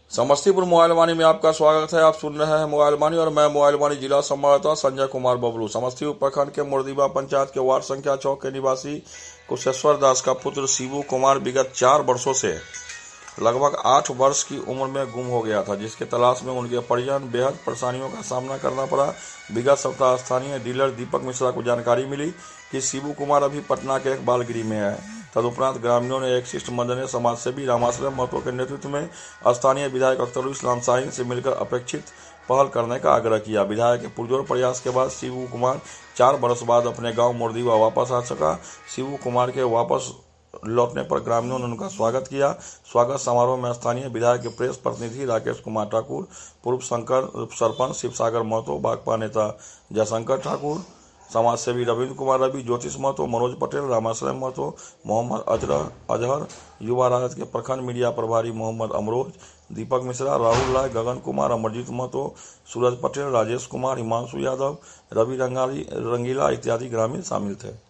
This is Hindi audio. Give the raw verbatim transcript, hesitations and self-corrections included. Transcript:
समस्तीपुर मोबाइल वाणी में आपका स्वागत है। आप सुन रहे हैं मोबाइल वाणी और मैं मोबाइल वाणी जिला संवाददाता संजय कुमार बबलू। समस्तीपुर प्रखंड के मुर्दीबा पंचायत के वार्ड संख्या छह के निवासी कुशेश्वर दास का पुत्र शिवू कुमार विगत चार वर्षों से लगभग आठ वर्ष की उम्र में गुम हो गया था, जिसके तलाश में उनके परिजन बेहद परेशानियों का सामना करना पड़ा। विगत सप्ताह स्थानीय डीलर दीपक मिश्रा को जानकारी मिली कि शिवू कुमार अभी पटना के एक बालगृह में है। तदुपरांत ग्रामीणों ने एक शिष्टमंडल ने समाजसेवी रामाश्रम महतो के नेतृत्व में स्थानीय विधायक अख्तरुल इस्लाम शाहीन से मिलकर अपेक्षित पहल करने का आग्रह किया। विधायक के पुरजोर प्रयास के बाद शिवू कुमार चार वर्ष बाद अपने गांव मुर्दीबा वापस आ सका। शिवू कुमार के वापस लौटने पर ग्रामीणों ने उनका स्वागत किया। स्वागत समारोह में स्थानीय विधायक के प्रेस प्रतिनिधि राकेश कुमार ठाकुर, पूर्व शंकर सरपंच शिवसागर महतो, भाकपा नेता जयशंकर ठाकुर, समाजसेवी रविंद्र कुमार रवि, ज्योतिष महतो, मनोज पटेल, रामाश्रम महतो, मोहम्मद अजहर अजहर युवा राजद के प्रखंड मीडिया प्रभारी मोहम्मद अमरोज, दीपक मिश्रा, राहुल राय, गगन कुमार, अमरजीत महतो, सूरज पटेल, राजेश कुमार, हिमांशु यादव, रवि रंगाली रंगीला इत्यादि ग्रामीण शामिल थे।